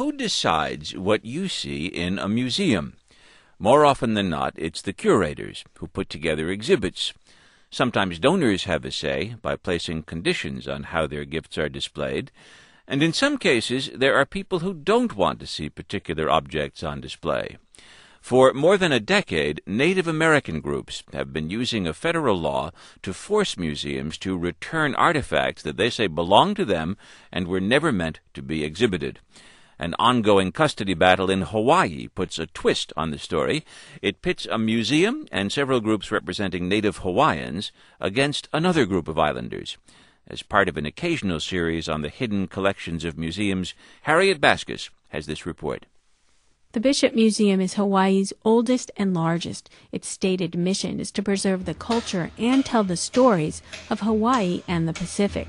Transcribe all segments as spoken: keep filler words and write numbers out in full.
who decides what you see in a museum? More often than not, it's the curators who put together exhibits. Sometimes donors have a say by placing conditions on how their gifts are displayed. And in some cases, there are people who don't want to see particular objects on display. For more than a decade, Native American groups have been using a federal law to force museums to return artifacts that they say belong to them and were never meant to be exhibited. An ongoing custody battle in Hawaii puts a twist on the story. It pits a museum and several groups representing Native Hawaiians against another group of islanders. As part of an occasional series on the hidden collections of museums, Harriet Baskus has this report. The Bishop Museum is Hawaii's oldest and largest. Its stated mission is to preserve the culture and tell the stories of Hawaii and the Pacific.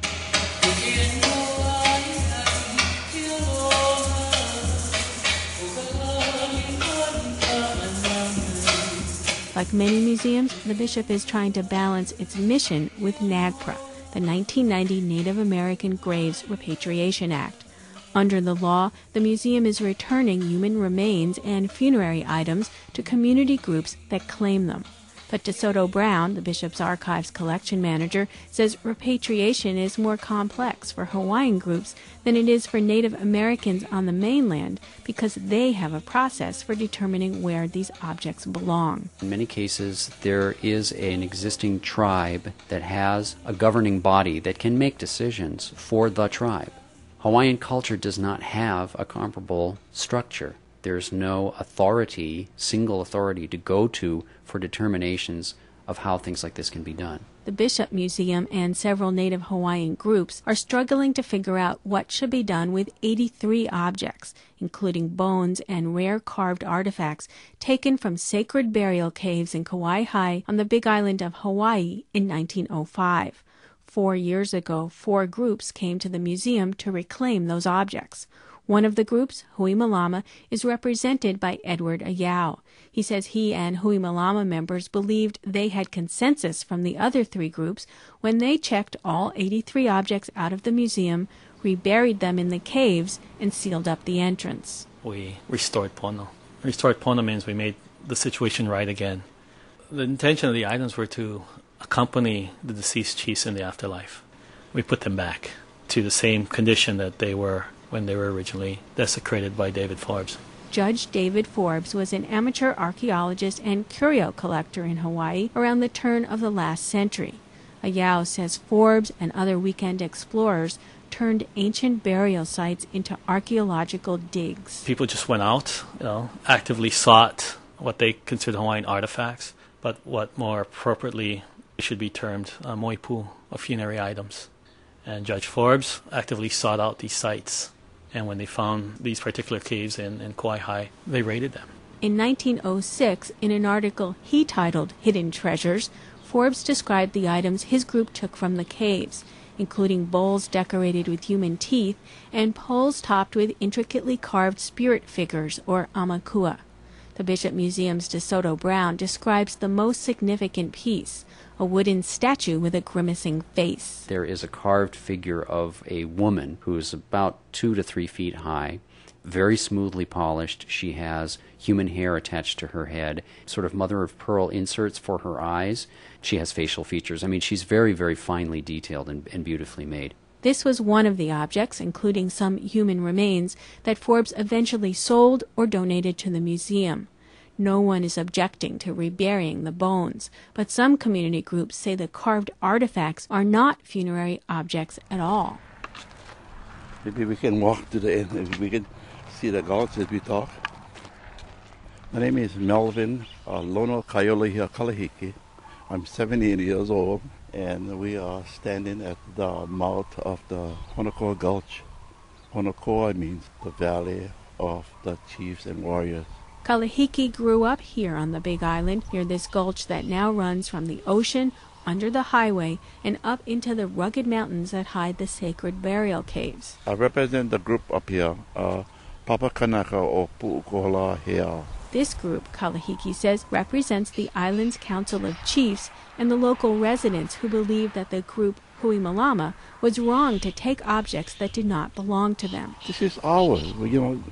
Like many museums, the Bishop is trying to balance its mission with NAGPRA, the nineteen ninety Native American Graves Repatriation Act. Under the law, the museum is returning human remains and funerary items to community groups that claim them. But DeSoto Brown, the Bishop's Archives collection manager, says repatriation is more complex for Hawaiian groups than it is for Native Americans on the mainland because they have a process for determining where these objects belong. In many cases, there is an existing tribe that has a governing body that can make decisions for the tribe. Hawaiian culture does not have a comparable structure. There's no authority, single authority, to go to for determinations of how things like this can be done. The Bishop Museum and several Native Hawaiian groups are struggling to figure out what should be done with eighty-three objects, including bones and rare carved artifacts taken from sacred burial caves in Kauai on the Big Island of Hawaii in nineteen oh five. Four years ago, four groups came to the museum to reclaim those objects. One of the groups, Hui Malama, is represented by Edward Ayau. He says he and Hui Malama members believed they had consensus from the other three groups when they checked all eighty-three objects out of the museum, reburied them in the caves, and sealed up the entrance. We restored pono. Restored pono means we made the situation right again. The intention of the items were to accompany the deceased chiefs in the afterlife. We put them back to the same condition that they were when they were originally desecrated by David Forbes. Judge David Forbes was an amateur archaeologist and curio collector in Hawaii around the turn of the last century. Ayau says Forbes and other weekend explorers turned ancient burial sites into archaeological digs. People just went out, you know, actively sought what they considered Hawaiian artifacts, but what more appropriately should be termed uh, moipu, or funerary items. And Judge Forbes actively sought out these sites. And when they found these particular caves in, in Kauai, they raided them. In nineteen oh six, in an article he titled Hidden Treasures, Forbes described the items his group took from the caves, including bowls decorated with human teeth and poles topped with intricately carved spirit figures, or amakua. The Bishop Museum's DeSoto Brown describes the most significant piece, a wooden statue with a grimacing face. There is a carved figure of a woman who is about two to three feet high, very smoothly polished. She has human hair attached to her head, sort of mother-of-pearl inserts for her eyes. She has facial features. I mean, she's very, very finely detailed and, and beautifully made. This was one of the objects, including some human remains, that Forbes eventually sold or donated to the museum. No one is objecting to reburying the bones, but some community groups say the carved artifacts are not funerary objects at all. Maybe we can walk to the end and we can see the gods as we talk. My name is Melvin uh, Lono Kaiolihia Kalahiki. I'm seventy-eight years old, and we are standing at the mouth of the Honokoa Gulch. Honokoa means the valley of the chiefs and warriors. Kalahiki grew up here on the Big Island, near this gulch that now runs from the ocean, under the highway, and up into the rugged mountains that hide the sacred burial caves. I represent the group up here, uh, Papa Kanaka o Pu'ukohola Heao. This group, Kalahiki says, represents the island's council of chiefs and the local residents who believe that the group Hui Malama was wrong to take objects that did not belong to them. This is ours. You know,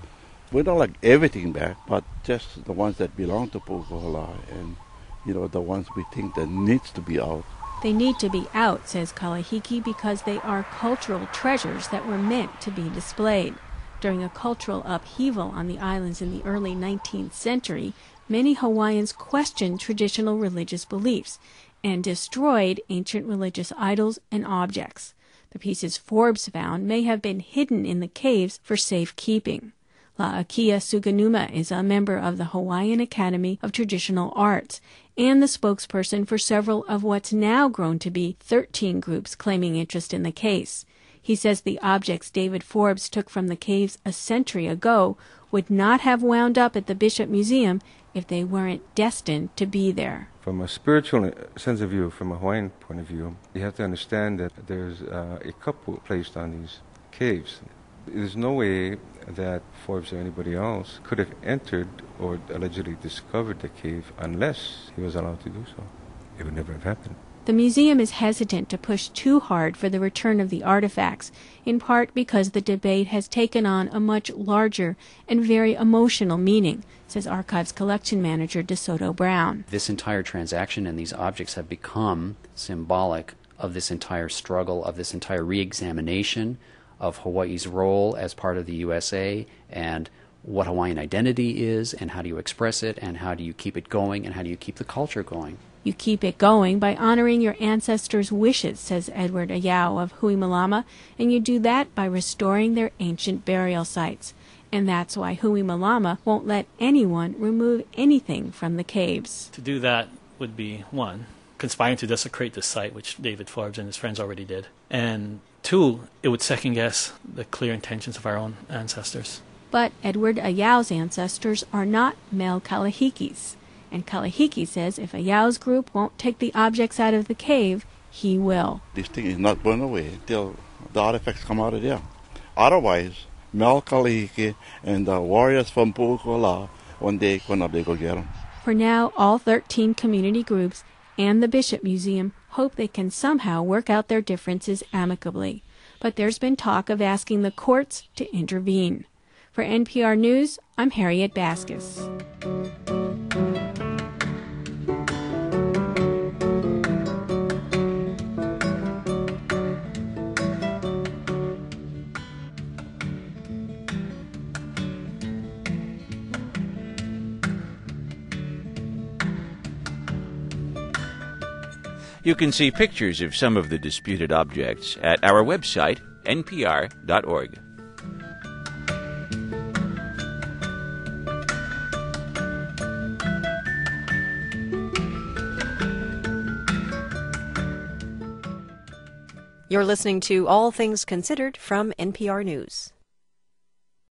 We don't like everything back, but just the ones that belong to Pu'ukohola and, you know, the ones we think that needs to be out. They need to be out, says Kalahiki, because they are cultural treasures that were meant to be displayed. During a cultural upheaval on the islands in the early nineteenth century, many Hawaiians questioned traditional religious beliefs and destroyed ancient religious idols and objects. The pieces Forbes found may have been hidden in the caves for safekeeping. La'akia Suganuma is a member of the Hawaiian Academy of Traditional Arts and the spokesperson for several of what's now grown to be thirteen groups claiming interest in the case. He says the objects David Forbes took from the caves a century ago would not have wound up at the Bishop Museum if they weren't destined to be there. From a spiritual sense of view, from a Hawaiian point of view, you have to understand that there's uh, a couple placed on these caves. There's no way that Forbes or anybody else could have entered or allegedly discovered the cave unless he was allowed to do so. It would never have happened. The museum is hesitant to push too hard for the return of the artifacts, in part because the debate has taken on a much larger and very emotional meaning, says Archives Collection Manager DeSoto Brown. This entire transaction and these objects have become symbolic of this entire struggle, of this entire re-examination of Hawaii's role as part of the U S A and what Hawaiian identity is and how do you express it and how do you keep it going and how do you keep the culture going. You keep it going by honoring your ancestors' wishes, says Edward Ayau of Hui Malama, and you do that by restoring their ancient burial sites. And that's why Hui Malama won't let anyone remove anything from the caves. To do that would be, one, conspiring to desecrate the site, which David Forbes and his friends already did. And two, it would second-guess the clear intentions of our own ancestors. But Edward Ayau's ancestors are not Mel Kalahiki's. And Kalahiki says if Ayau's group won't take the objects out of the cave, he will. This thing is not burned away until the artifacts come out of there. Otherwise, Mel Kalahiki and the warriors from Pu'ukohola, one day, when they go get them. For now, all thirteen community groups and the Bishop Museum hope they can somehow work out their differences amicably. But there's been talk of asking the courts to intervene. For N P R News, I'm Harriet Baskus. You can see pictures of some of the disputed objects at our website, N P R dot org. You're listening to All Things Considered from N P R News.